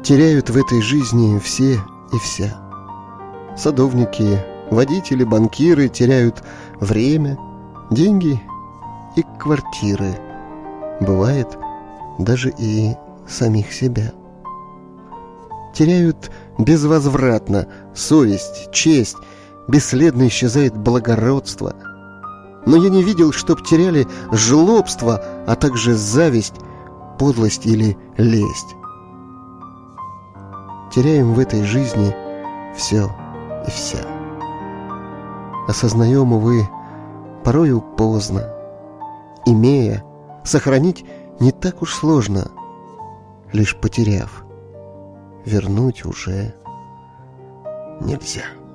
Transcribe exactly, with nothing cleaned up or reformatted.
Теряют в этой жизни все и вся. Садовники, водители, банкиры теряют время, деньги и квартиры. Бывает, даже и самих себя. Теряют безвозвратно совесть, честь, бесследно исчезает благородство. Но я не видел, чтоб теряли жлобство, а также зависть, подлость или лесть. Теряем в этой жизни все и вся. Осознаем, увы, порою поздно. Имея, сохранить не так уж сложно. Лишь потеряв, вернуть уже нельзя.